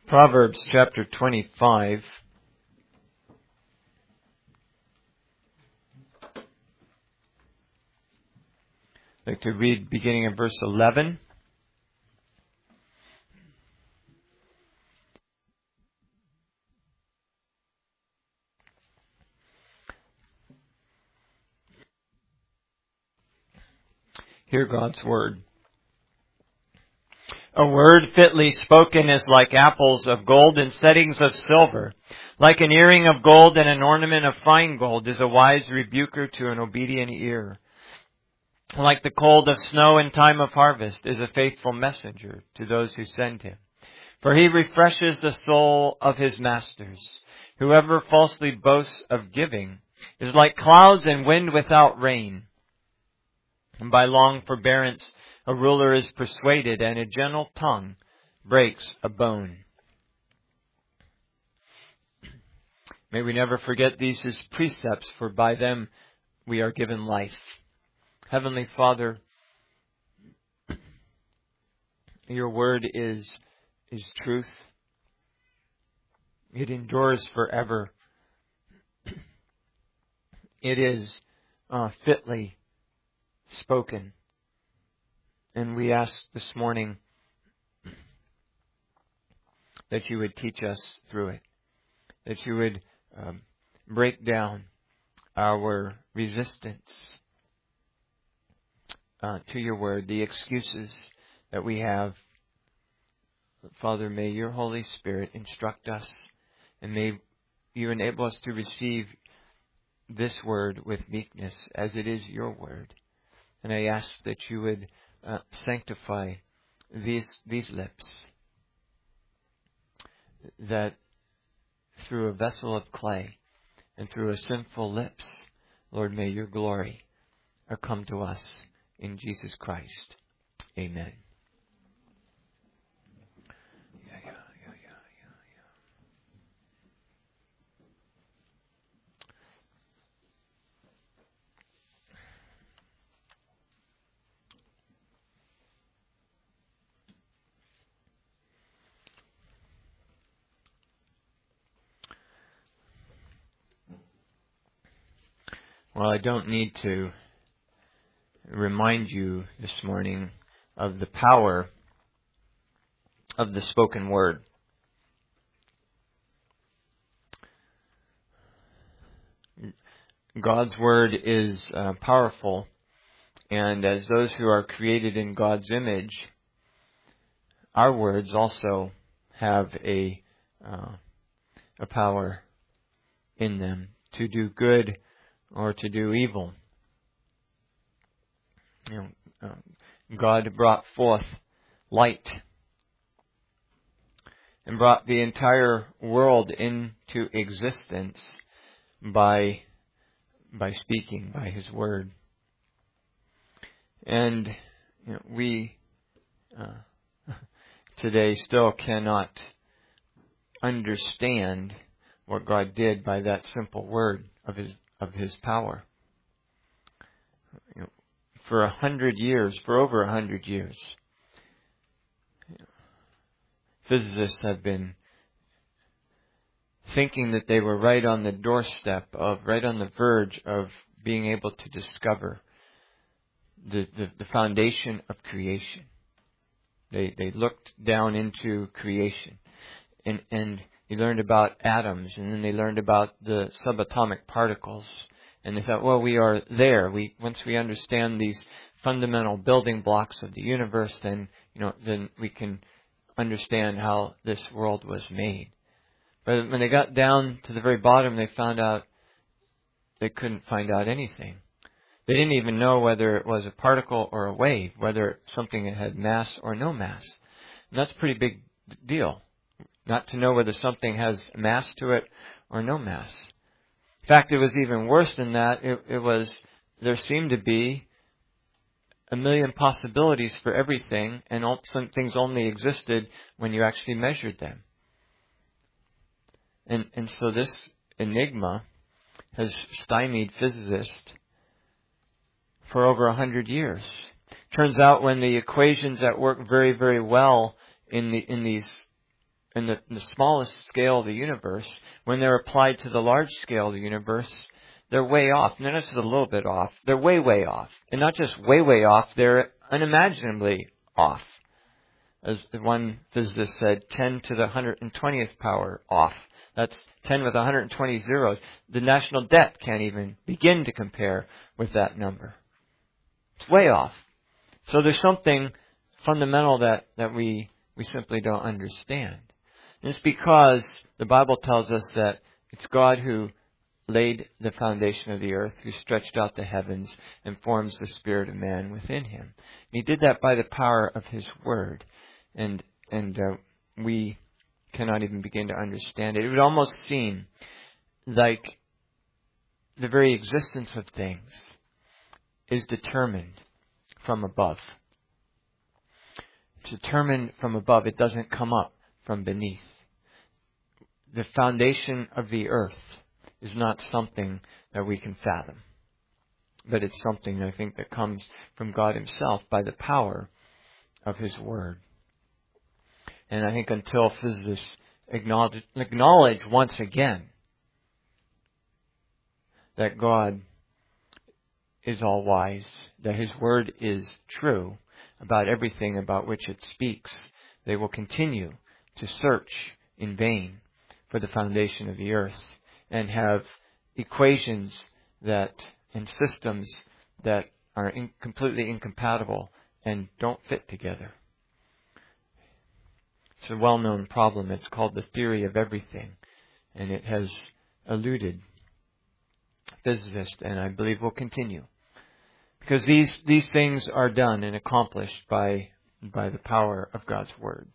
Proverbs chapter 25. I'd like to read beginning at verse 11. Hear God's word. A word fitly spoken is like apples of gold in settings of silver. Like an earring of gold and an ornament of fine gold is a wise rebuker to an obedient ear. Like the cold of snow in time of harvest is a faithful messenger to those who send him. For he refreshes the soul of his masters. Whoever falsely boasts of giving is like clouds and wind without rain. And by long forbearance a ruler is persuaded, and a gentle tongue breaks a bone. May we never forget these as precepts, for by them we are given life. Heavenly Father, your word is truth. It endures forever. It is fitly spoken. And we ask this morning that you would teach us through it, that you would break down our resistance to your word, the excuses that we have. Father, may your Holy Spirit instruct us, and may you enable us to receive this word with meekness as it is your word. And I ask that you would sanctify these lips, that through a vessel of clay and through a sinful lips, Lord, may your glory come to us in Jesus Christ. Amen. Well, I don't need to remind you this morning of the power of the spoken word. God's word is powerful, and as those who are created in God's image, our words also have a power in them to do good or to do evil. God brought forth light and brought the entire world into existence by speaking, by His word. And we today still cannot understand what God did by that simple word of His power. For over 100 years, physicists have been thinking that they were right on the doorstep right on the verge of being able to discover the foundation of creation. They looked down into creation and they learned about atoms, and then they learned about the subatomic particles. And they thought, well, we are there. Once we understand these fundamental building blocks of the universe, then we can understand how this world was made. But when they got down to the very bottom, they found out they couldn't find out anything. They didn't even know whether it was a particle or a wave, whether something had mass or no mass. And that's a pretty big deal, not to know whether something has mass to it or no mass. In fact, it was even worse than that. There seemed to be a million possibilities for everything, and some things only existed when you actually measured them. And so this enigma has stymied physicists for over 100 years. Turns out when the equations that work very, very well in these in the smallest scale of the universe, when they're applied to the large scale of the universe, they're way off. They're not just a little bit off. They're way, way off. And not just way, way off, they're unimaginably off. As one physicist said, 10 to the 120th power off. That's 10 with 120 zeros. The national debt can't even begin to compare with that number. It's way off. So there's something fundamental that we simply don't understand. And it's because the Bible tells us that it's God who laid the foundation of the earth, who stretched out the heavens and forms the spirit of man within him. He did that by the power of his word. And we cannot even begin to understand it. It would almost seem like the very existence of things is determined from above. It's determined from above. It doesn't come up from beneath. The foundation of the earth is not something that we can fathom, but it's something, I think, that comes from God himself by the power of his word. And I think until physicists acknowledge once again that God is all wise, that his word is true about everything about which it speaks, they will continue to search in vain for the foundation of the earth and have equations and systems that are completely incompatible and don't fit together. It's a well-known problem. It's called the theory of everything, and it has eluded physicists, and I believe will continue. Because these things are done and accomplished by the power of God's word.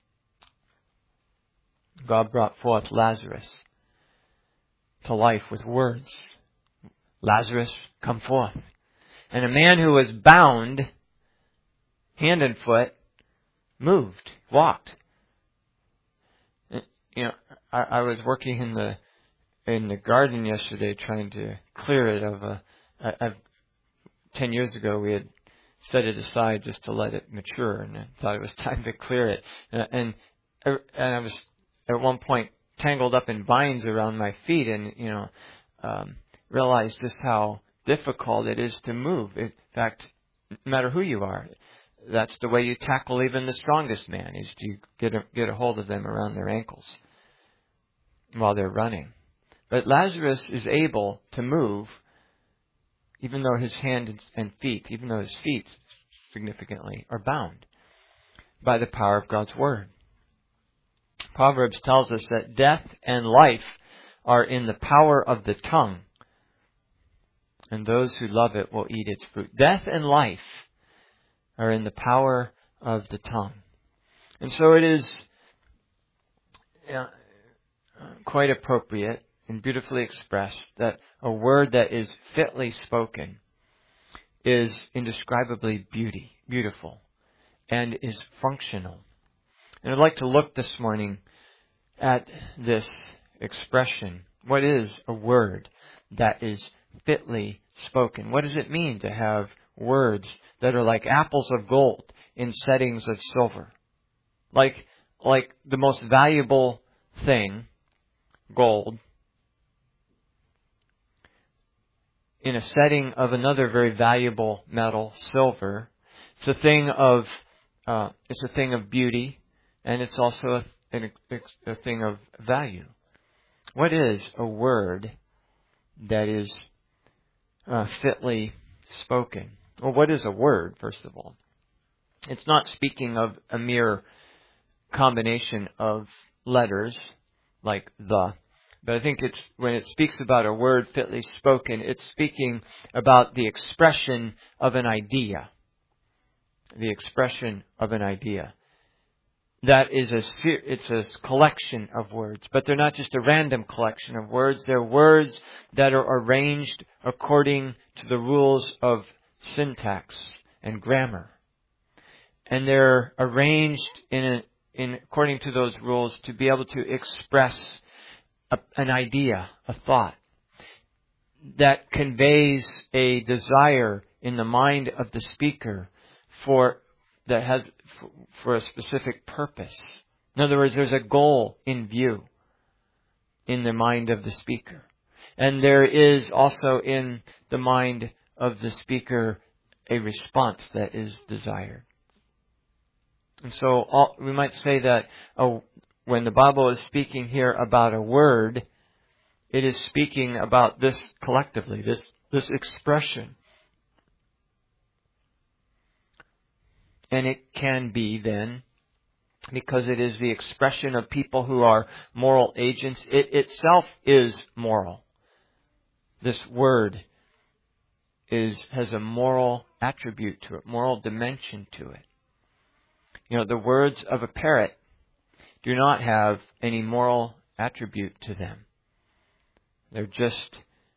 God brought forth Lazarus to life with words. Lazarus, come forth. And a man who was bound, hand and foot, moved, walked. You know, I was working in the garden yesterday trying to clear it of 10 years ago we had set it aside just to let it mature, and I thought it was time to clear it. And I was at one point tangled up in vines around my feet, and realized just how difficult it is to move. In fact, no matter who you are, that's the way you tackle even the strongest man, is to get a hold of them around their ankles while they're running. But Lazarus is able to move, even though his hands and feet, even though his feet significantly are bound by the power of God's word. Proverbs tells us that death and life are in the power of the tongue, and those who love it will eat its fruit. Death and life are in the power of the tongue. And so it is quite appropriate and beautifully expressed that a word that is fitly spoken is indescribably beautiful and is functional. And I'd like to look this morning at this expression. What is a word that is fitly spoken? What does it mean to have words that are like apples of gold in settings of silver? Like the most valuable thing, gold, in a setting of another very valuable metal, silver. It's a thing of beauty, and it's also a thing of value. What is a word that is fitly spoken? Well, what is a word, first of all? It's not speaking of a mere combination of letters like the. But I think when it speaks about a word fitly spoken, it's speaking about the expression of an idea. The expression of an idea. That is it's a collection of words, but they're not just a random collection of words. They're words that are arranged according to the rules of syntax and grammar. And they're arranged according to those rules to be able to express an idea, a thought that conveys a desire in the mind of the speaker for a specific purpose In other words, there's a goal in view in the mind of the speaker. And there is also in the mind of the speaker a response that is desired. And so we might say that when the Bible is speaking here about a word, it is speaking about this collectively, this expression. And it can be then, because it is the expression of people who are moral agents, it itself is moral. This word has a moral attribute to it, moral dimension to it. You know, the words of a parrot do not have any moral attribute to them. They're just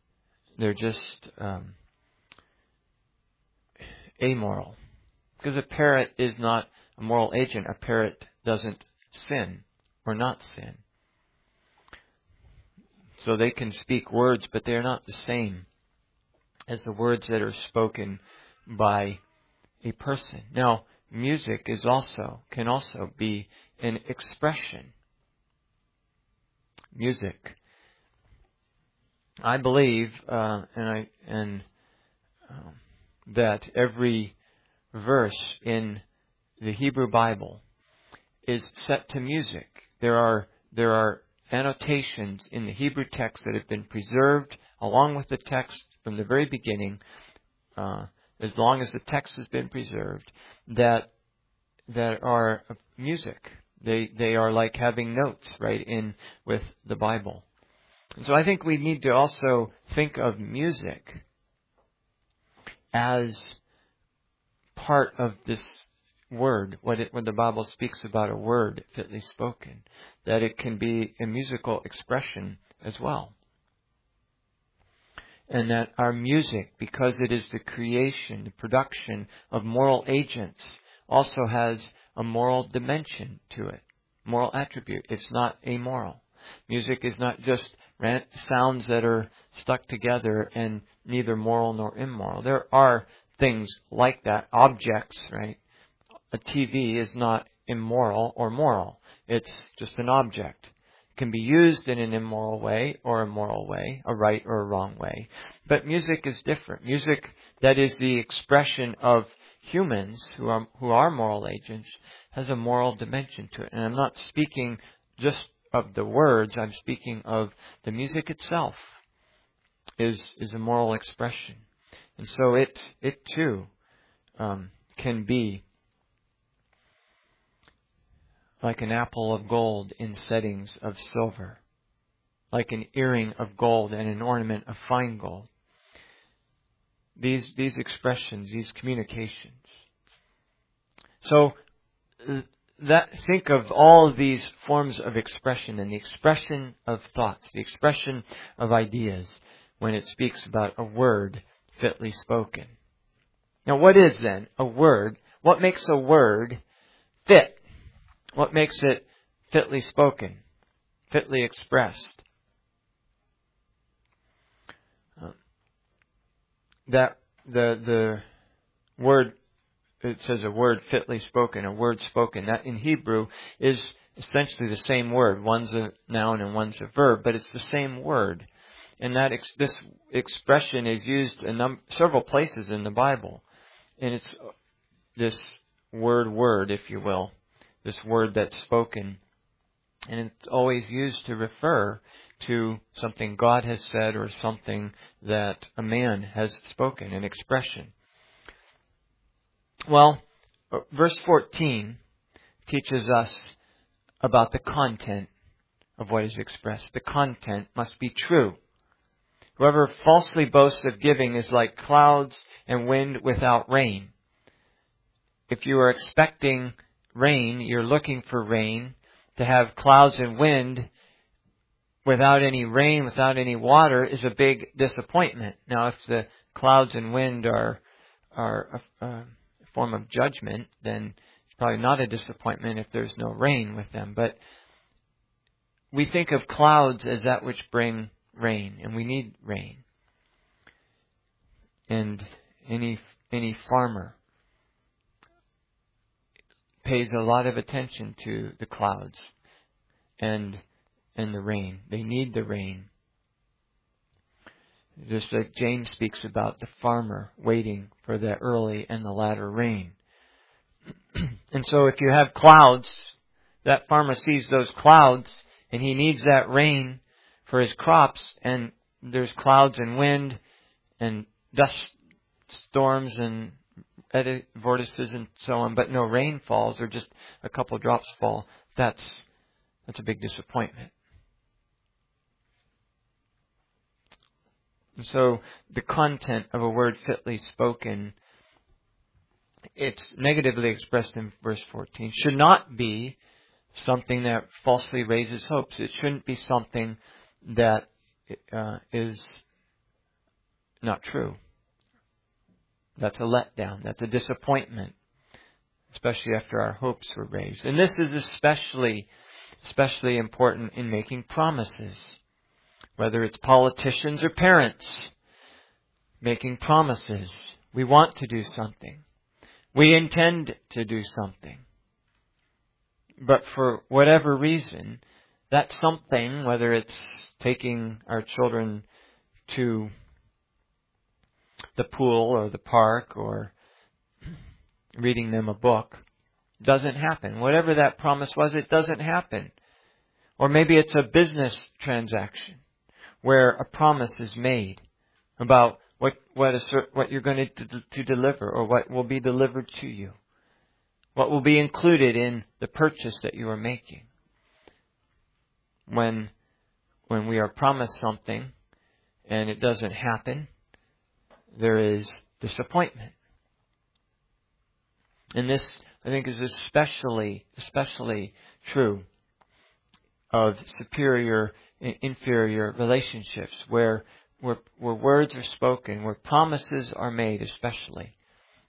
amoral. Because a parrot is not a moral agent. A parrot doesn't sin or not sin. So they can speak words, but they're not the same as the words that are spoken by a person. Now, music can also be an expression. Music. I believe, that every verse in the Hebrew Bible is set to music. There are annotations in the Hebrew text that have been preserved along with the text from the very beginning, as long as the text has been preserved, that are music. They are like having notes right in with the Bible. And so I think we need to also think of music as part of this word, when the Bible speaks about a word fitly spoken, that it can be a musical expression as well. And that our music, because it is the creation, the production of moral agents, also has a moral dimension to it, moral attribute. It's not amoral. Music is not just sounds that are stuck together and neither moral nor immoral. There are things like that, objects, right? A TV is not immoral or moral. It's just an object. It can be used in an immoral way or a moral way, a right or a wrong way. But music is different. Music that is the expression of humans who are moral agents has a moral dimension to it. And I'm not speaking just of the words, I'm speaking of the music itself is a moral expression. And so it too can be like an apple of gold in settings of silver, like an earring of gold and an ornament of fine gold. These expressions, these communications. So think of all of these forms of expression and the expression of thoughts, the expression of ideas when it speaks about a word fitly spoken. Now, what is then a word? What makes a word fit? What makes it fitly spoken, fitly expressed? That the word, it says a word fitly spoken, a word spoken. That in Hebrew is essentially the same word. One's a noun and one's a verb, but it's the same word. And that this expression is used in several places in the Bible. And it's this word, if you will, this word that's spoken. And it's always used to refer to something God has said or something that a man has spoken, an expression. Well, verse 14 teaches us about the content of what is expressed. The content must be true. Whoever falsely boasts of giving is like clouds and wind without rain. If you are expecting rain, you're looking for rain, to have clouds and wind without any rain, without any water, is a big disappointment. Now, if the clouds and wind are a form of judgment, then it's probably not a disappointment if there's no rain with them. But we think of clouds as that which bring rain, and we need rain. And any farmer pays a lot of attention to the clouds and the rain. They need the rain. Just like James speaks about the farmer waiting for the early and the latter rain. And so if you have clouds, that farmer sees those clouds and he needs that rain for his crops, and there's clouds and wind and dust storms and vortices and so on, but no rain falls, or just a couple drops fall. That's a big disappointment. And so the content of a word fitly spoken, it's negatively expressed in verse 14, should not be something that falsely raises hopes. It shouldn't be something that is not true. That's a letdown. That's a disappointment, especially after our hopes were raised. And this is especially important in making promises. Whether it's politicians or parents making promises. We want to do something. We intend to do something. But for whatever reason, that something, whether it's taking our children to the pool or the park or reading them a book, doesn't happen. Whatever that promise was, it doesn't happen. Or maybe it's a business transaction where a promise is made about what you're going to deliver, or what will be delivered to you, what will be included in the purchase that you are making. When we are promised something and it doesn't happen, there is disappointment. And this, I think, is especially true of superior and inferior relationships, where words are spoken, where promises are made especially.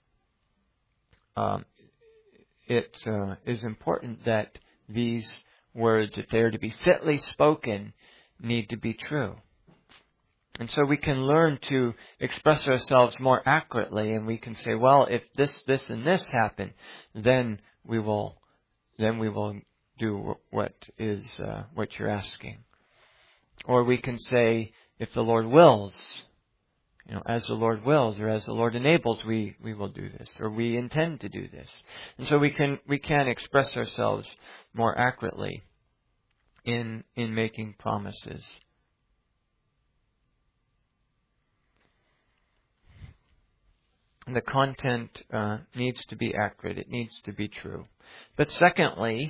It is important that these words, if they are to be fitly spoken, need to be true. And so we can learn to express ourselves more accurately, and we can say, well, if this, and this happen, then we will do what you're asking. Or we can say, if the Lord wills, as the Lord wills, or as the Lord enables, we will do this, or we intend to do this. And so we can express ourselves more accurately in making promises. The content needs to be accurate. It needs to be true. But secondly,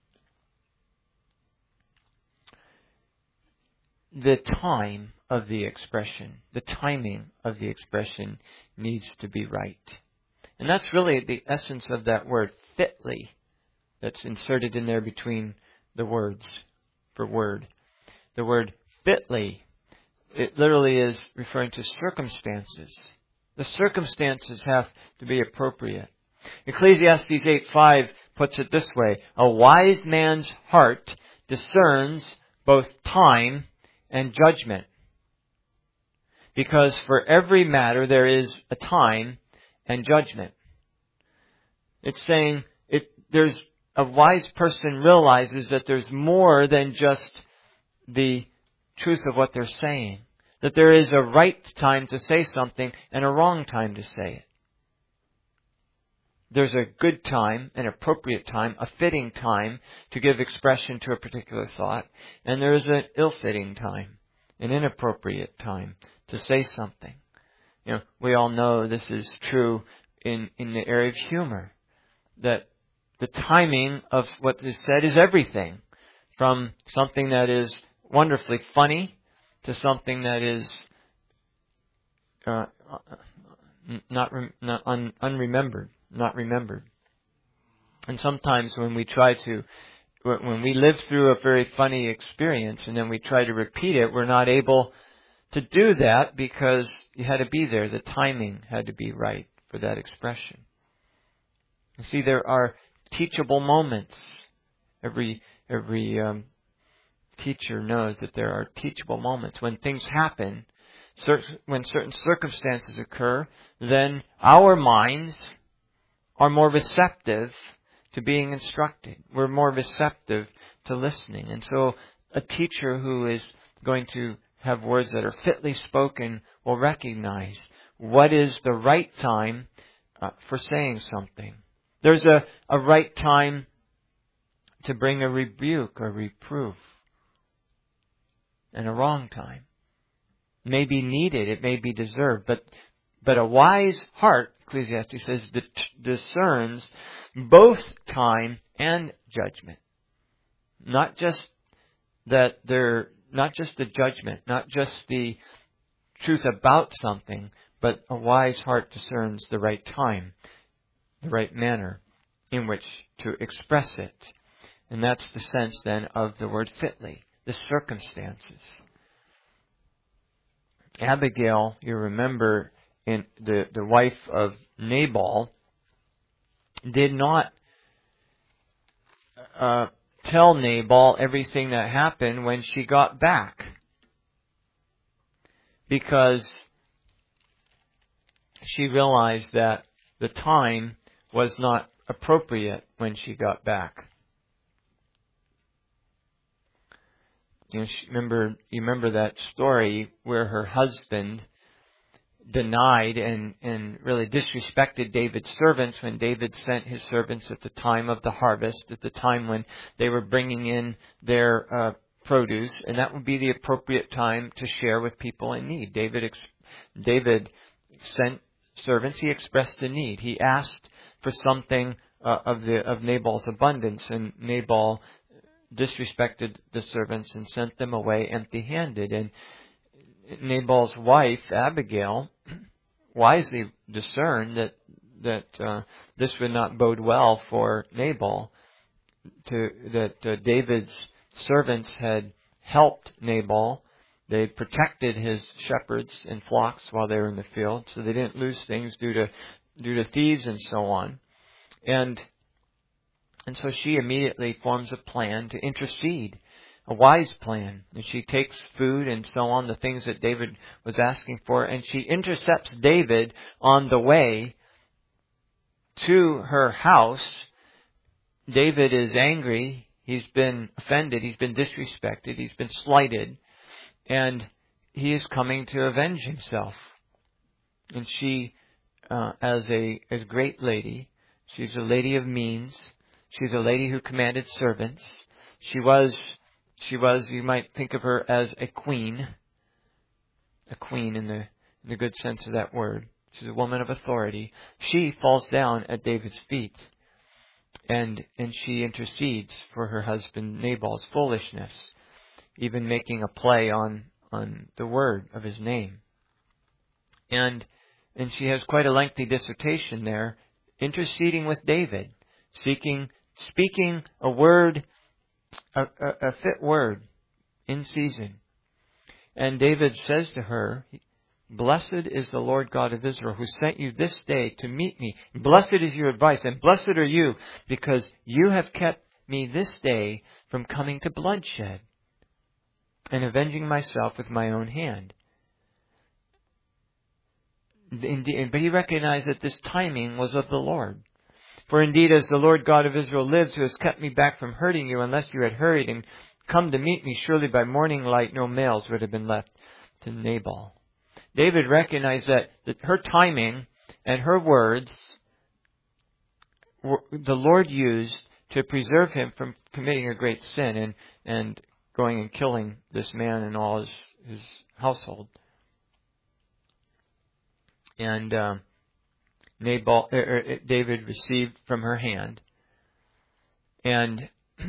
the time of the expression, the timing of the expression needs to be right. And that's really the essence of that word, fitly, that's inserted in there between the words for word. The word fitly, it literally is referring to circumstances. The circumstances have to be appropriate. Ecclesiastes 8:5 puts it this way: a wise man's heart discerns both time and judgment, because for every matter there is a time and judgment. It's saying there's a wise person realizes that there's more than just the truth of what they're saying. That there is a right time to say something and a wrong time to say it. There's a good time, an appropriate time, a fitting time to give expression to a particular thought, and there is an ill-fitting time, an inappropriate time to say something. We all know this is true in the area of humor, that the timing of what is said is everything, from something that is wonderfully funny to something that is unremembered, not remembered. And sometimes when we live through a very funny experience and then we try to repeat it, we're not able to do that because you had to be there. The timing had to be right for that expression. You see, there are teachable moments. Every teacher knows that there are teachable moments. When things happen, when certain circumstances occur, then our minds are more receptive to being instructed. We're more receptive to listening. And so a teacher who is going to have words that are fitly spoken will recognize what is the right time for saying something. There's a right time to bring a rebuke or reproof, and a wrong time. It may be needed, it may be deserved, but a wise heart, Ecclesiastes says, discerns both time and judgment. Not just the judgment, not just the truth about something, but a wise heart discerns the right time, the right manner in which to express it. And that's the sense then of the word fitly, the circumstances. Abigail, you remember, in the wife of Nabal, did not tell Nabal everything that happened when she got back, because she realized that the time was not appropriate when she got back. You remember that story where her husband denied and really disrespected David's servants when David sent his servants at the time of the harvest, at the time when they were bringing in their produce, and that would be the appropriate time to share with people in need. David sent servants. He expressed a need. He asked for something of Nabal's abundance, and Nabal disrespected the servants and sent them away empty-handed. And Nabal's wife, Abigail, wisely discerned that this would not bode well for Nabal, that David's servants had helped Nabal. They protected his shepherds and flocks while they were in the field, so they didn't lose things due to thieves and so on. And so she immediately forms a plan to intercede, a wise plan. And she takes food and so on, the things that David was asking for, and she intercepts David on the way to her house. David is angry. He's been offended. He's been disrespected. He's been slighted. And he is coming to avenge himself. And she, as a great lady, she's a lady of means. She's a lady who commanded servants. She was, you might think of her as a queen in the good sense of that word. She's a woman of authority. She falls down at David's feet, and she intercedes for her husband Nabal's foolishness, even making a play on the word of his name. And she has quite a lengthy dissertation there, interceding with David, speaking a word, a fit word in season. And David says to her, "Blessed is the Lord God of Israel, who sent you this day to meet me. Blessed is your advice, and blessed are you, because you have kept me this day from coming to bloodshed and avenging myself with my own hand." Indeed, but he recognized that this timing was of the Lord. "For indeed, as the Lord God of Israel lives, who has kept me back from hurting you, unless you had hurried and come to meet me, surely by morning light no males would have been left to Nabal." David recognized that her timing and her words, the Lord used to preserve him from committing a great sin and going and killing this man and all his household. And David received from her hand. And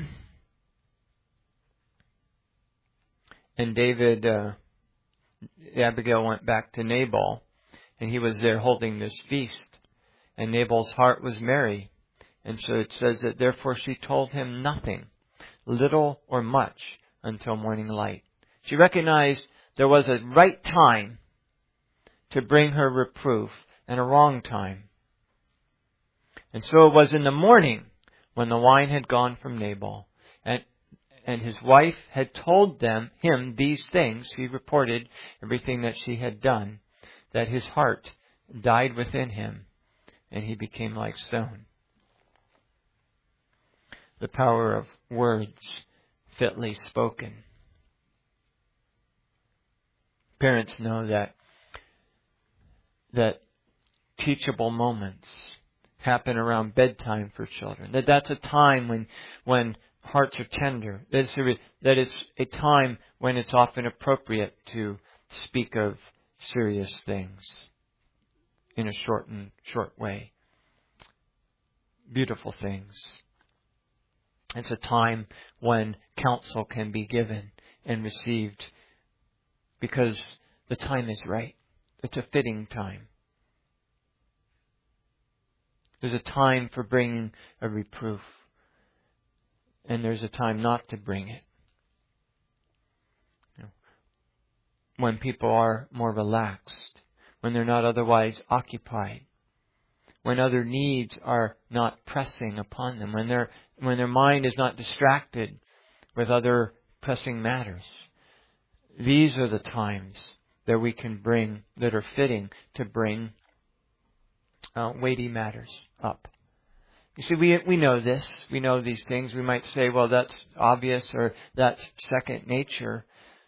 Abigail went back to Nabal, and he was there holding this feast. And Nabal's heart was merry. And so it says that therefore she told him nothing, little or much, until morning light. She recognized there was a right time to bring her reproof and a wrong time. And so it was in the morning when the wine had gone from Nabal, and his wife had told him these things. He reported everything that she had done, that his heart died within him, and he became like stone. the power of words fitly spoken. Parents know that teachable moments happen around bedtime for children. That's a time when hearts are tender. That it's a time when it's often appropriate to speak of serious things in a short way. Beautiful things. It's a time when counsel can be given and received because the time is right. It's a fitting time. There's a time for bringing a reproof, and there's a time not to bring it. When people are more relaxed, when they're not otherwise occupied, when other needs are not pressing upon them, when their mind is not distracted with other pressing matters. These are the times that we can bring, that are fitting to bring weighty matters up. You see, we know this. We know these things. We might say, well, that's obvious or that's second nature.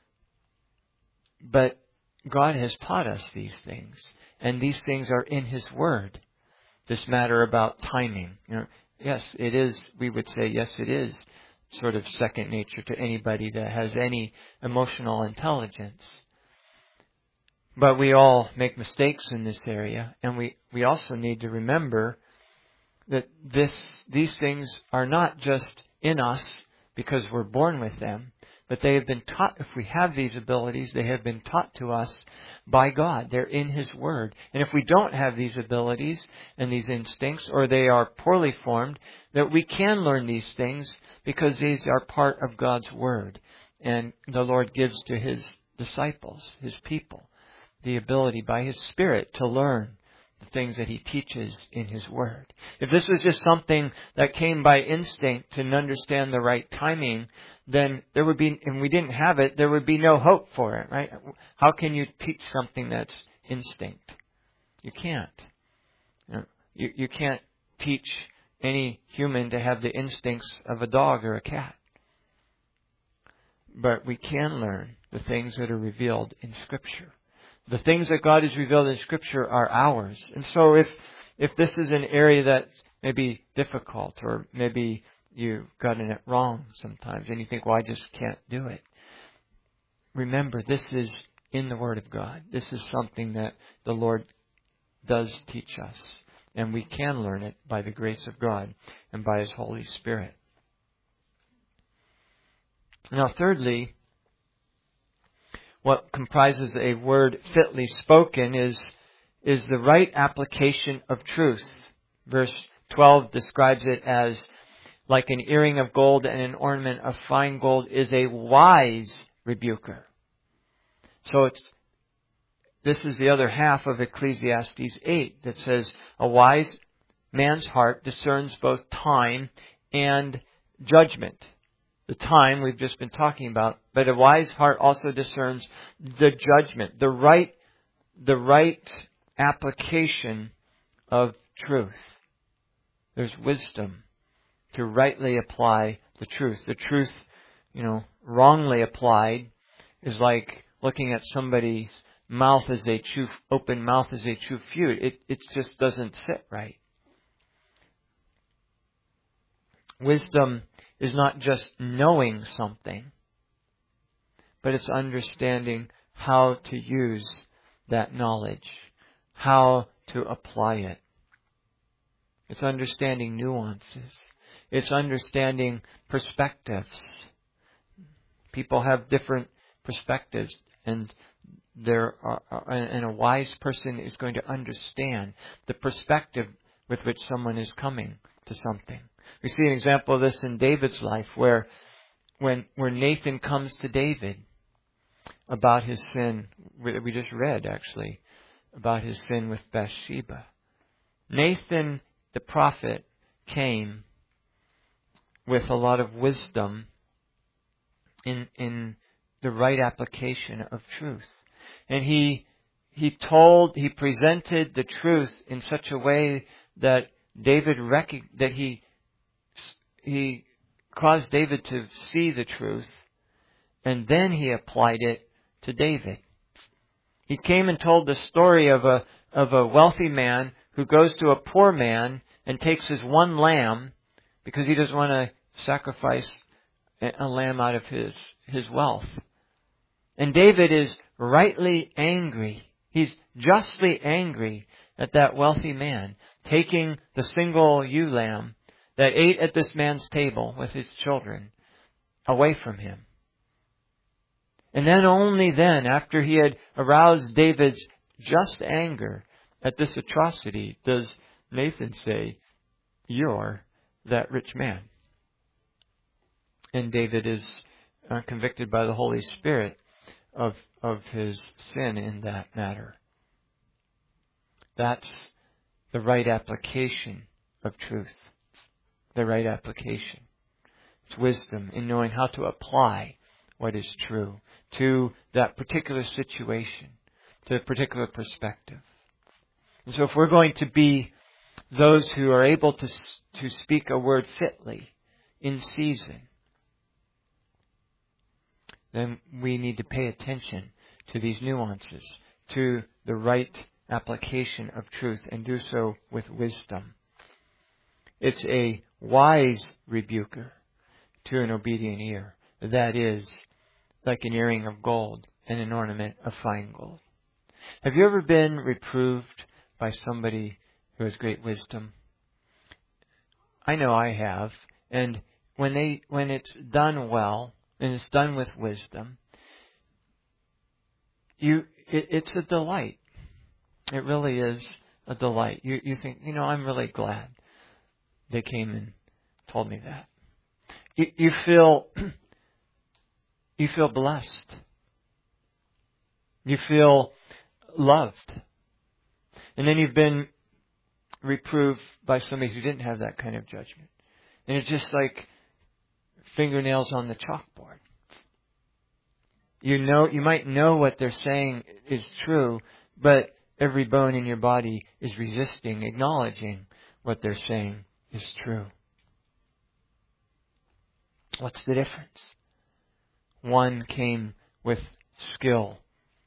But God has taught us these things. And these things are in His Word. This matter about timing. Yes, it is. We would say, yes, it is sort of second nature to anybody that has any emotional intelligence. But we all make mistakes in this area, and we also need to remember that these things are not just in us because we're born with them, but they have been taught. If we have these abilities, they have been taught to us by God. They're in His Word. And if we don't have these abilities and these instincts, or they are poorly formed, that we can learn these things because these are part of God's Word. And the Lord gives to His disciples, His people, the ability by His Spirit to learn the things that He teaches in His Word. If this was just something that came by instinct to understand the right timing, then there would be, and we didn't have it, there would be no hope for it, right? How can you teach something that's instinct? You can't. You can't teach any human to have the instincts of a dog or a cat. But we can learn the things that are revealed in Scripture. The things that God has revealed in Scripture are ours. And so if this is an area that may be difficult, or maybe you've gotten it wrong sometimes, and you think, well, I just can't do it. Remember, this is in the Word of God. This is something that the Lord does teach us. And we can learn it by the grace of God and by His Holy Spirit. Now, thirdly, what comprises a word fitly spoken is the right application of truth. Verse 12 describes it as like an earring of gold and an ornament of fine gold is a wise rebuker. So this is the other half of Ecclesiastes 8 that says a wise man's heart discerns both time and judgment. The time we've just been talking about, but a wise heart also discerns the judgment, the right application of truth. There's wisdom to rightly apply the truth. The truth, wrongly applied is like looking at somebody's mouth as they chew, open mouth as they chew food. It just doesn't sit right. Wisdom is not just knowing something, but it's understanding how to use that knowledge, how to apply it. It's understanding nuances. It's understanding perspectives. People have different perspectives, and and a wise person is going to understand the perspective with which someone is coming to something. We see an example of this in David's life, where when Nathan comes to David about his sin, we just read actually about his sin with Bathsheba. Nathan, the prophet, came with a lot of wisdom in the right application of truth. And he presented the truth in such a way that David he caused David to see the truth, and then he applied it to David. He came and told the story of a wealthy man who goes to a poor man and takes his one lamb because he doesn't want to sacrifice a lamb out of his wealth. And David is rightly angry. He's justly angry at that wealthy man taking the single ewe lamb that ate at this man's table with his children away from him. And then only then, after he had aroused David's just anger at this atrocity, does Nathan say, "You're that rich man." And David is convicted by the Holy Spirit of his sin in that matter. That's the right application of truth. The right application. It's wisdom in knowing how to apply what is true to that particular situation, to a particular perspective. And so if we're going to be those who are able to speak a word fitly, in season, then we need to pay attention to these nuances, to the right application of truth, and do so with wisdom. It's a wise rebuker to an obedient ear. That is like an earring of gold and an ornament of fine gold. Have you ever been reproved by somebody who has great wisdom? I know I have. And when it's done well, and it's done with wisdom, it's a delight. It really is a delight. You think, I'm really glad they came and told me that. You feel blessed. You feel loved. And then you've been reproved by somebody who didn't have that kind of judgment. And it's just like fingernails on the chalkboard. You might know what they're saying is true, but every bone in your body is resisting, acknowledging what they're saying is true. What's the difference? One came with skill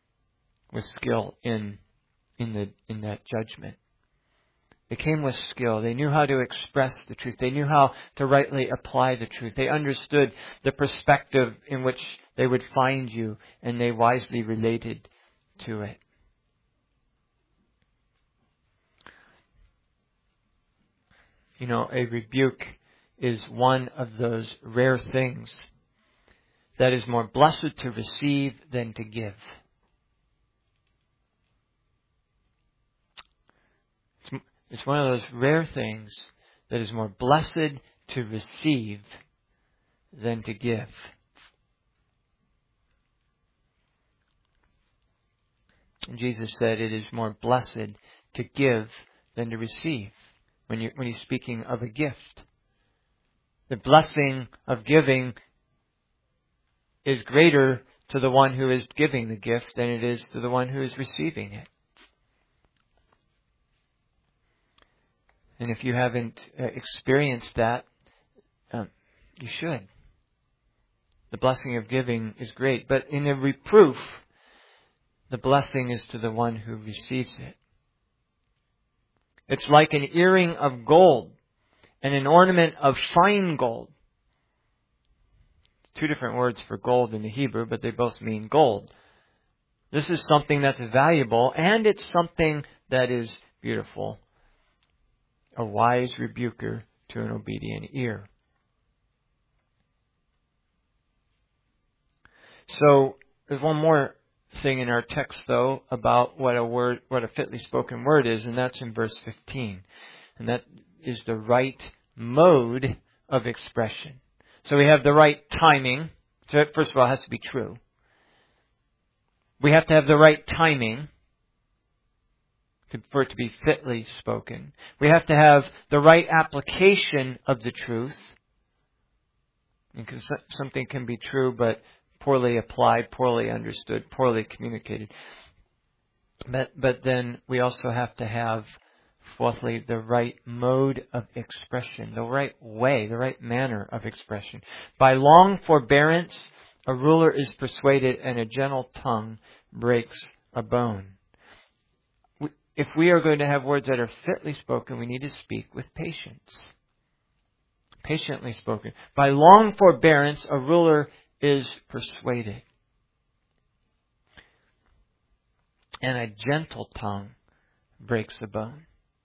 in that judgment. They came with skill. They knew how to express the truth. They knew how to rightly apply the truth. They understood the perspective in which they would find you, and they wisely related to it. A rebuke is one of those rare things that is more blessed to receive than to give. It's one of those rare things that is more blessed to receive than to give. And Jesus said it is more blessed to give than to receive when he's speaking of a gift. The blessing of giving is greater to the one who is giving the gift than it is to the one who is receiving it. And if you haven't experienced that, you should. The blessing of giving is great. But in a reproof, the blessing is to the one who receives it. It's like an earring of gold and an ornament of fine gold. Two different words for gold in the Hebrew, but they both mean gold. This is something that's valuable, and it's something that is beautiful. A wise rebuker to an obedient ear. So there's one more thing in our text, though, about what a fitly spoken word is, and that's in verse 15. And that is the right mode of expression. So we have the right timing. So first of all, it has to be true. We have to have the right timing for it to be fitly spoken. We have to have the right application of the truth. Because something can be true, but poorly applied, poorly understood, poorly communicated. But then we also have to have Fourthly, the right mode of expression, the right way, the right manner of expression. By long forbearance, a ruler is persuaded, and a gentle tongue breaks a bone. If we are going to have words that are fitly spoken, we need to speak with patience. Patiently spoken. By long forbearance, a ruler is persuaded. And a gentle tongue breaks a bone.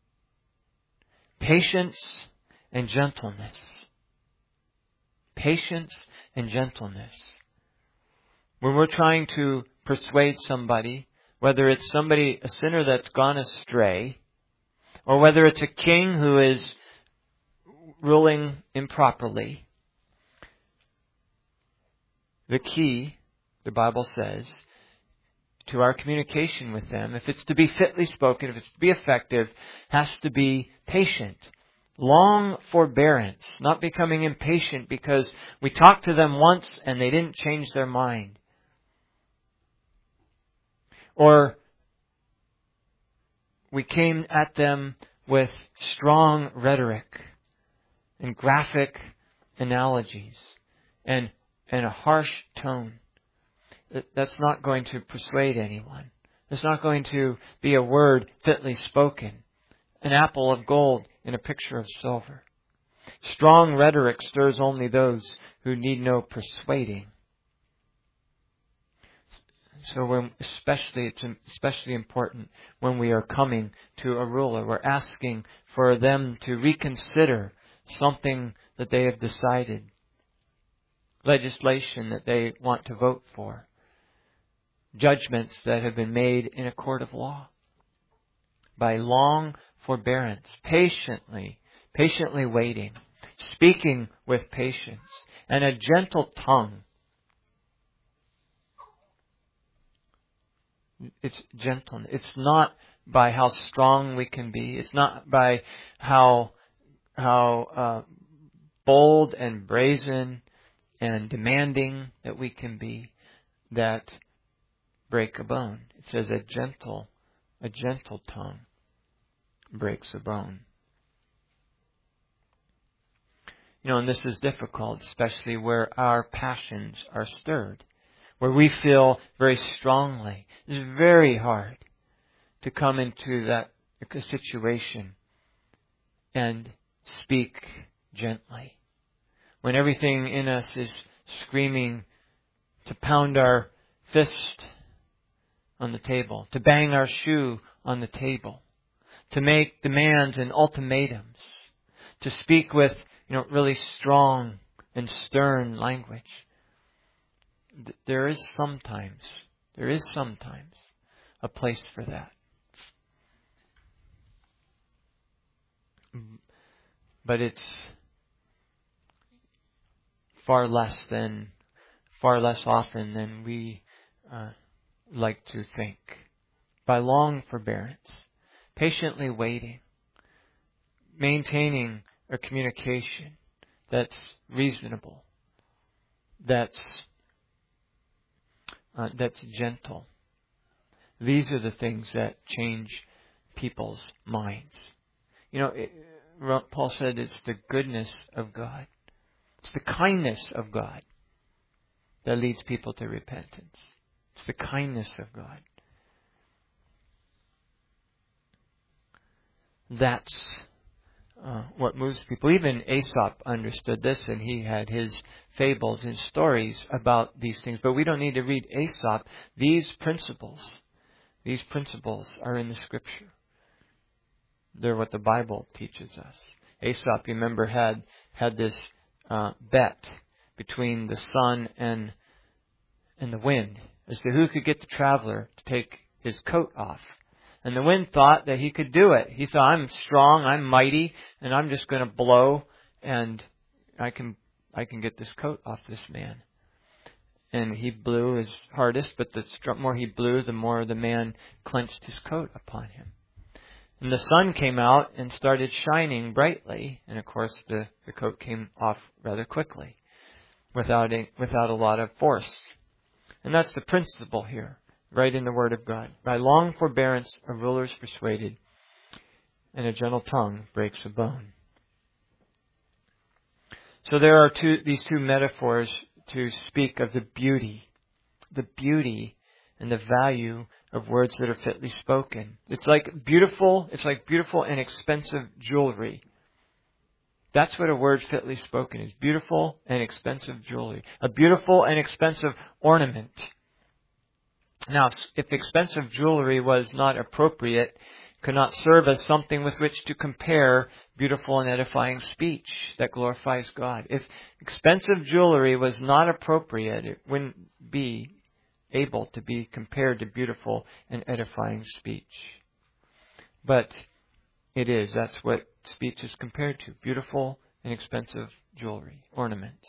Patience and gentleness. Patience and gentleness. When we're trying to persuade somebody, whether it's a sinner that's gone astray, or whether it's a king who is ruling improperly, the key, the Bible says, to our communication with them, if it's to be fitly spoken, if it's to be effective, has to be patient. Long forbearance, not becoming impatient because we talked to them once and they didn't change their mind. Or we came at them with strong rhetoric and graphic analogies and a harsh tone. That's not going to persuade anyone. It's not going to be a word fitly spoken. An apple of gold in a picture of silver. Strong rhetoric stirs only those who need no persuading. So it's especially important when we are coming to a ruler. We're asking for them to reconsider something that they have decided. Legislation that they want to vote for. Judgments that have been made in a court of law. By long forbearance, patiently waiting, speaking with patience, and a gentle tongue. It's gentleness. It's not by how strong we can be. It's not by how bold and brazen and demanding that we can be that break a bone. It says a gentle tongue breaks a bone. And this is difficult, especially where our passions are stirred, where we feel very strongly. It's very hard to come into that situation and speak gently. When everything in us is screaming to pound our fist on the table, to bang our shoe on the table, to make demands and ultimatums, to speak with really strong and stern language. There is sometimes a place for that. But it's far less often than we like to think. By long forbearance, patiently waiting, maintaining a communication that's reasonable, that's gentle. These are the things that change people's minds. Paul said it's the goodness of God. It's the kindness of God that leads people to repentance. It's the kindness of God. That's what moves people. Even Aesop understood this, and he had his fables and stories about these things. But we don't need to read Aesop. These principles are in the Scripture. They're what the Bible teaches us. Aesop, you remember, had this bet between the sun and the wind as to who could get the traveler to take his coat off. And the wind thought that he could do it. He thought, I'm strong, I'm mighty, and I'm just going to blow, and I can get this coat off this man. And he blew his hardest, but the more he blew, the more the man clenched his coat upon him. And the sun came out and started shining brightly, and of course the coat came off rather quickly, without a lot of force. And that's the principle here, right in the Word of God. By long forbearance, a ruler is persuaded, and a gentle tongue breaks a bone. So there are these two metaphors to speak of the beauty and the value of words that are fitly spoken. It's like beautiful and expensive jewelry. That's what a word fitly spoken is. Beautiful and expensive jewelry. A beautiful and expensive ornament. Now, if expensive jewelry was not appropriate, could not serve as something with which to compare beautiful and edifying speech that glorifies God. If expensive jewelry was not appropriate, it wouldn't be able to be compared to beautiful and edifying speech. But it is. That's what speech is compared to. Beautiful and expensive jewelry, ornaments.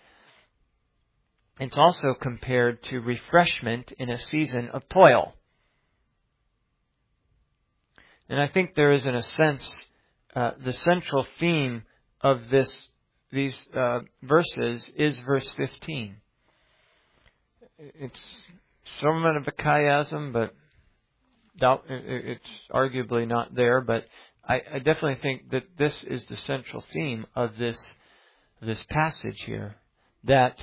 It's also compared to refreshment in a season of toil. And I think there is, in a sense, the central theme of these verses is verse 15. It's somewhat of a chiasm, but it's arguably not there. But I definitely think that this is the central theme of this passage here. That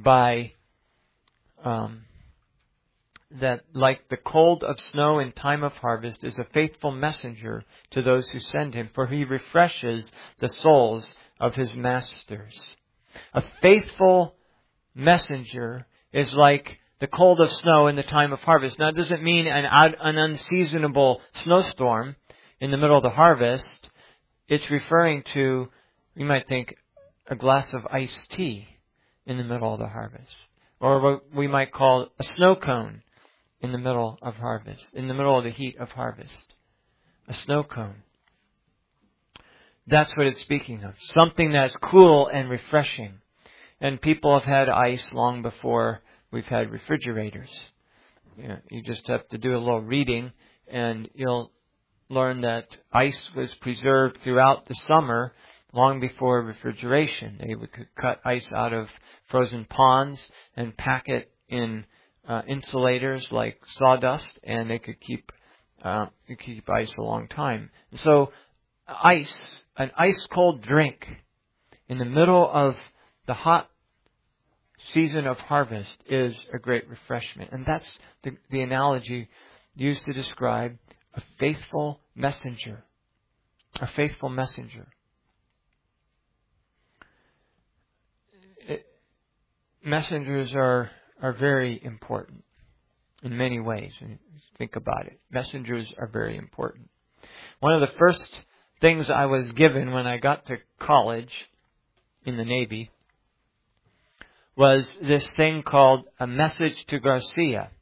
that like the cold of snow in time of harvest is a faithful messenger to those who send him, for he refreshes the souls of his masters. A faithful messenger is like the cold of snow in the time of harvest. Now, it doesn't mean an unseasonable snowstorm in the middle of the harvest. It's referring to, you might think, a glass of iced tea in the middle of the harvest. Or what we might call a snow cone in the middle of harvest, in the middle of the heat of harvest. A snow cone. That's what it's speaking of. Something that's cool and refreshing. And people have had ice long before we've had refrigerators. You just have to do a little reading and you'll learn that ice was preserved throughout the summer long before refrigeration. They would cut ice out of frozen ponds and pack it in insulators like sawdust, and they could keep ice a long time. And so an ice cold drink in the middle of the hot season of harvest is a great refreshment. And that's the analogy used to describe a faithful messenger. A faithful messenger. Messengers are very important in many ways. And think about it. Messengers are very important. One of the first things I was given when I got to college in the Navy was this thing called A Message to Garcia.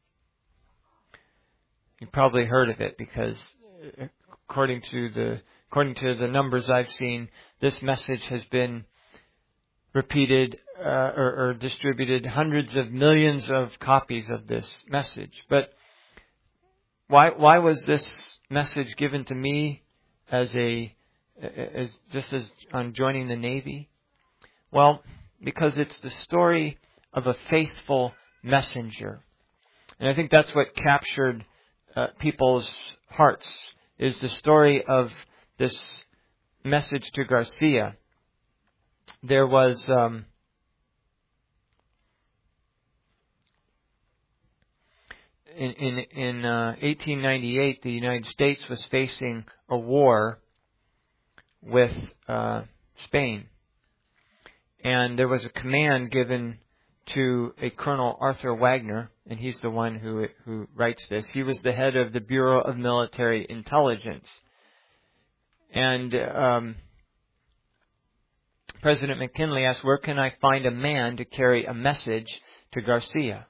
You've probably heard of it because according to the numbers I've seen, this message has been repeated or distributed hundreds of millions of copies of this message. But why was this message given to me as on joining the Navy? Well, because it's the story of a faithful messenger. And I think that's what captured people's hearts, is the story of this message to Garcia. There was in 1898, the United States was facing a war with Spain. And there was a command given to a Colonel Arthur Wagner, and he's the one who writes this. He was the head of the Bureau of Military Intelligence. And President McKinley asked, where can I find a man to carry a message to Garcia?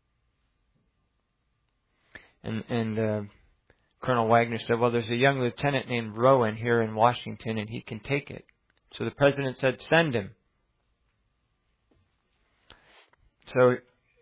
And Colonel Wagner said, well, there's a young lieutenant named Rowan here in Washington, and he can take it. So the president said, send him. So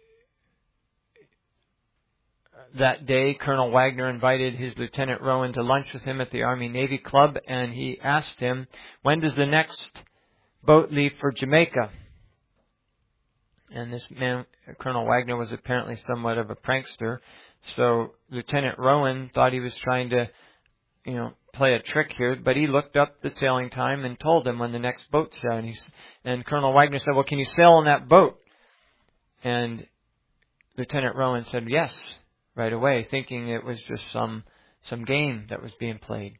that day, Colonel Wagner invited his Lieutenant Rowan to lunch with him at the Army-Navy Club, and he asked him, when does the next boat leave for Jamaica? And this man, Colonel Wagner, was apparently somewhat of a prankster. So Lieutenant Rowan thought he was trying to, play a trick here, but he looked up the sailing time and told him when the next boat sailed. And Colonel Wagner said, well, can you sail on that boat? And Lieutenant Rowan said yes, right away, thinking it was just some game that was being played.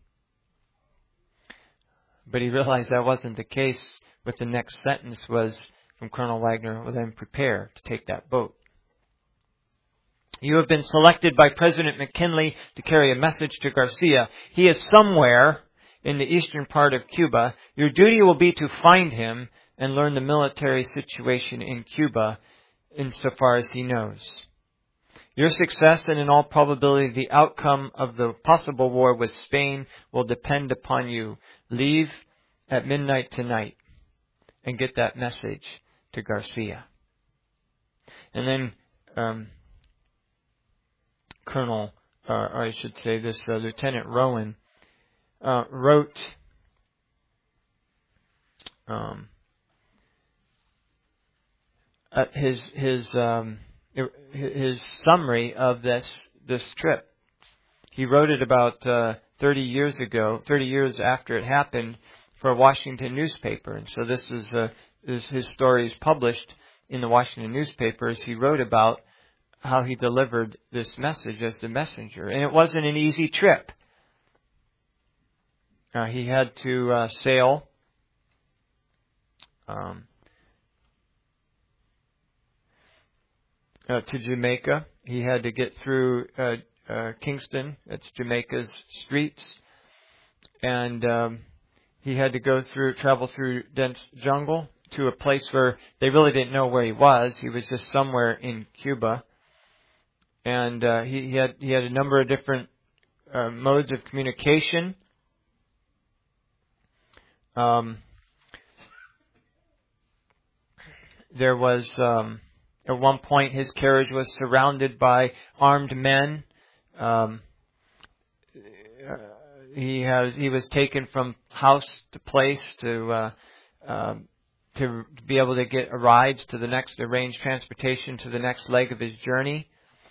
But he realized that wasn't the case. With the next sentence was from Colonel Wagner, well, then prepare to take that boat. You have been selected by President McKinley to carry a message to Garcia. He is somewhere in the eastern part of Cuba. Your duty will be to find him and learn the military situation in Cuba insofar as he knows. Your success and in all probability the outcome of the possible war with Spain will depend upon you. Leave at midnight tonight and get that message to Garcia. And then Lieutenant Rowan wrote his summary of this trip. He wrote it about 30 years after it happened for a Washington newspaper. And so this is his story is published in the Washington newspapers. He wrote about how he delivered this message as the messenger. And it wasn't an easy trip. He had to sail to Jamaica. He had to get through Kingston, that's Jamaica's streets, and he had to travel through dense jungle to a place where they really didn't know where he was. He was just somewhere in Cuba, and he had a number of different modes of communication. There was at one point his carriage was surrounded by armed men. He was taken from house to place to be able to get rides to the next, arrange transportation to the next leg of his journey.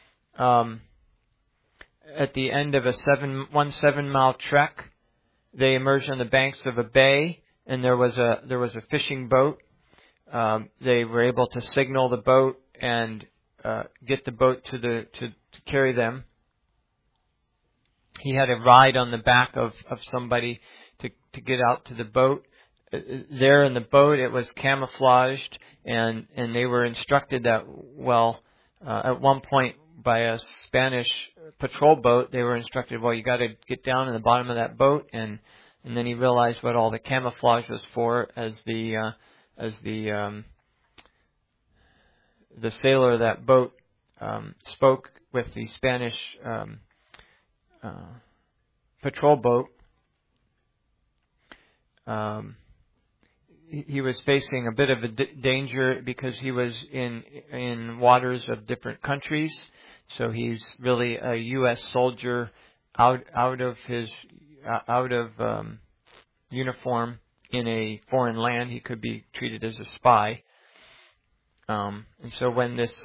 At the end of a 7-mile trek, they emerged on the banks of a bay, and there was a fishing boat. They were able to signal the boat and get the boat to carry them. He had a ride on the back of somebody to get out to the boat. There in the boat, it was camouflaged, and they were instructed that, at one point by a Spanish patrol boat, they were instructed, you got to get down in the bottom of that boat, and then he realized what all the camouflage was for as the sailor of that boat spoke with the Spanish patrol boat. He was facing a bit of a danger because he was in waters of different countries. So he's really a U.S. soldier out of uniform in a foreign land. He could be treated as a spy. And so when this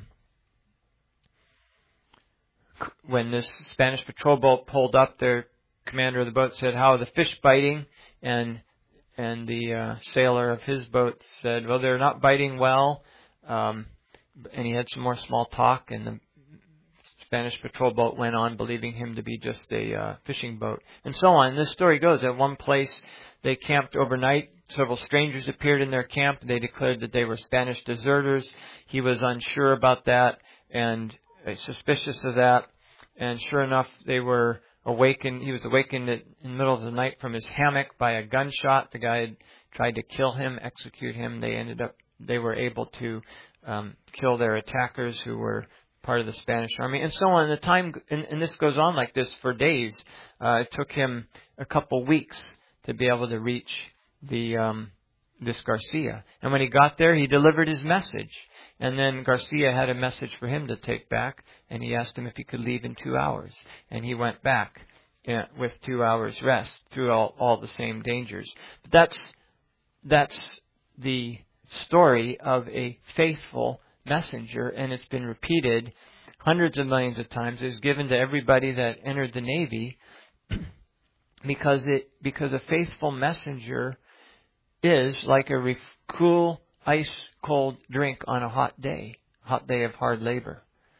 Spanish patrol boat pulled up, the commander of the boat said, "How are the fish biting?" And the sailor of his boat said, "Well, they're not biting well." And he had some more small talk, and the Spanish patrol boat went on, believing him to be just a fishing boat, and so on. This story goes, at one place they camped overnight. Several strangers appeared in their camp. They declared that they were Spanish deserters. He was unsure about that and suspicious of that. And sure enough, they were awakened. He was awakened in the middle of the night from his hammock by a gunshot. The guy had tried to kill him, execute him. They were able to kill their attackers, who were part of the Spanish army, and so on. And this goes on like this for days. It took him a couple weeks to be able to reach this Garcia. And when he got there, he delivered his message. And then Garcia had a message for him to take back, and he asked him if he could leave in 2 hours. And he went back with 2 hours rest through all the same dangers. But that's the story of a faithful messenger, and it's been repeated hundreds of millions of times. It was given to everybody that entered the Navy. because a faithful messenger is like a cool, ice-cold drink on a hot day of hard labor.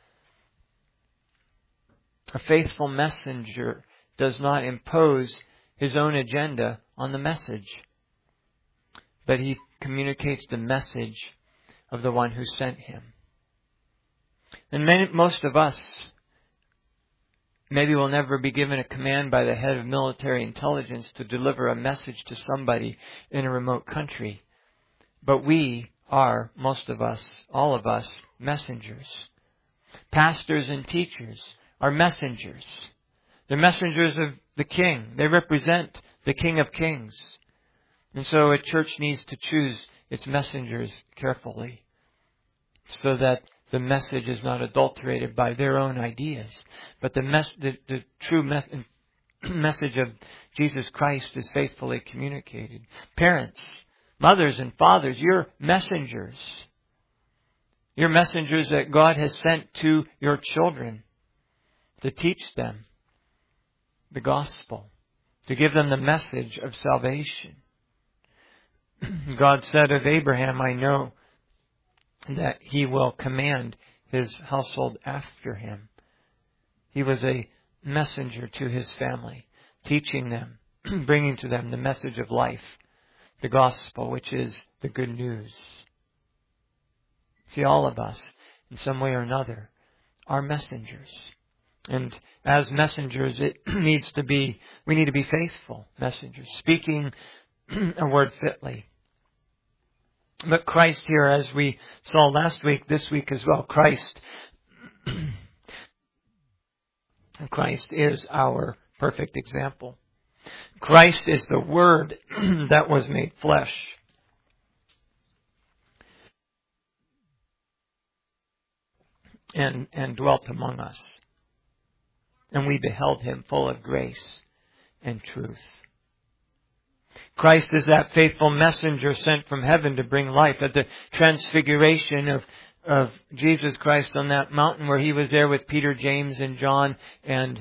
A faithful messenger does not impose his own agenda on the message, but he communicates the message of the one who sent him. And most of us maybe will never be given a command by the head of military intelligence to deliver a message to somebody in a remote country. But we are, most of us, all of us, messengers. Pastors and teachers are messengers. They're messengers of the King. They represent the King of Kings. And so a church needs to choose its messengers carefully so that the message is not adulterated by their own ideas, but the true message of Jesus Christ is faithfully communicated. Parents, mothers and fathers, you're messengers. You're messengers that God has sent to your children to teach them the gospel, to give them the message of salvation. God said of Abraham, I know that he will command his household after him. He was a messenger to his family, teaching them, bringing to them the message of life, the gospel, which is the good news. See, all of us, in some way or another, are messengers. And as messengers, we need to be faithful messengers, speaking a word fitly. But Christ here, as we saw last week, this week as well, Christ is our perfect example. Christ is the Word that was made flesh. And dwelt among us. And we beheld Him full of grace and truth. Christ is that faithful messenger sent from heaven to bring life. At the transfiguration of Jesus Christ on that mountain where He was there with Peter, James, and John, and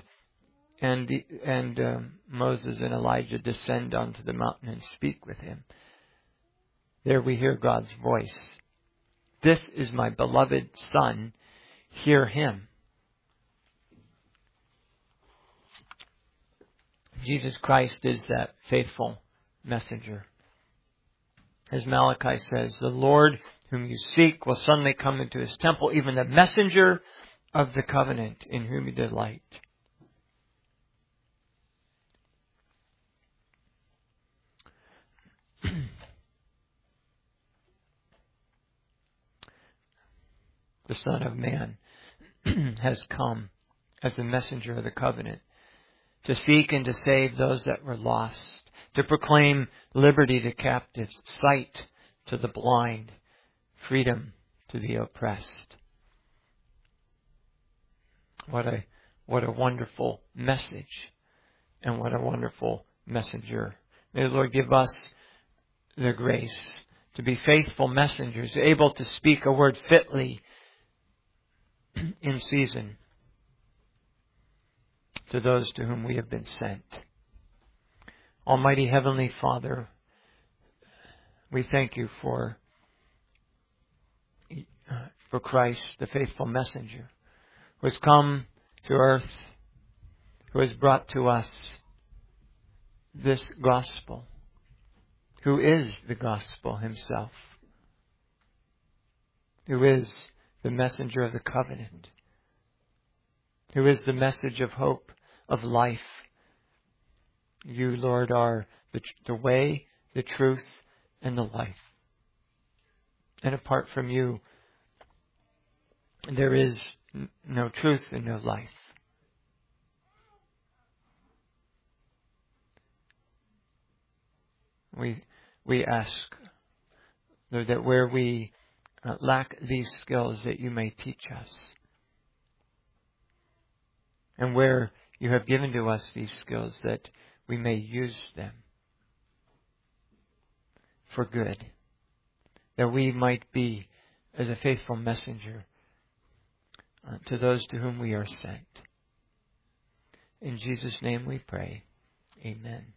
Moses and Elijah descend onto the mountain and speak with Him. There we hear God's voice. This is my beloved Son. Hear Him. Jesus Christ is that faithful messenger. As Malachi says, the Lord whom you seek will suddenly come into His temple, even the messenger of the covenant in whom you delight. The Son of Man has come as the messenger of the covenant to seek and to save those that were lost, to proclaim liberty to captives, sight to the blind, freedom to the oppressed. What a wonderful message, and what a wonderful messenger. May the Lord give us the grace to be faithful messengers, able to speak a word fitly in season to those to whom we have been sent. Almighty Heavenly Father, we thank You for Christ, the faithful messenger, who has come to earth, who has brought to us this gospel, who is the gospel Himself, who is the messenger of the covenant, who is the message of hope, of life. You, Lord, are the way, the truth, and the life. And apart from You, there is no truth and no life. We ask, Lord, that where we lack these skills, that You may teach us. And where You have given to us these skills, that we may use them for good. That we might be as a faithful messenger to those to whom we are sent. In Jesus' name we pray. Amen.